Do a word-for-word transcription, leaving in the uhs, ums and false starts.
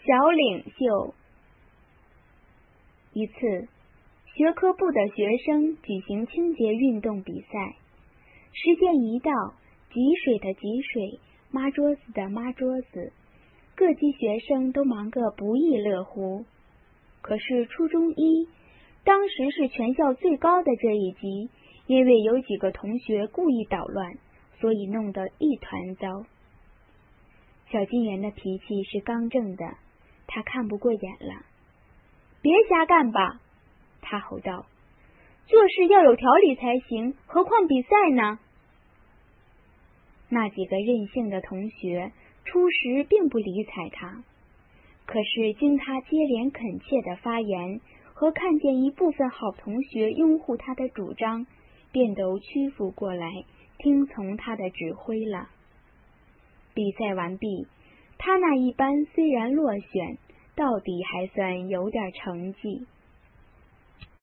小领袖。一次，学科部的学生举行清洁运动比赛，时间一到，挤水的挤水，抹桌子的抹桌子，各级学生都忙个不亦乐乎。可是初中一，当时是全校最高的这一级，因为有几个同学故意捣乱，所以弄得一团糟。小金元的脾气是刚正的，他看不过眼了。别瞎干吧，他吼道，做事要有条理才行，何况比赛呢？那几个任性的同学初时并不理睬他，可是经他接连恳切的发言和看见一部分好同学拥护他的主张，便都屈服过来，听从他的指挥了。比赛完毕，他那一班虽然落选，到底还算有点成绩。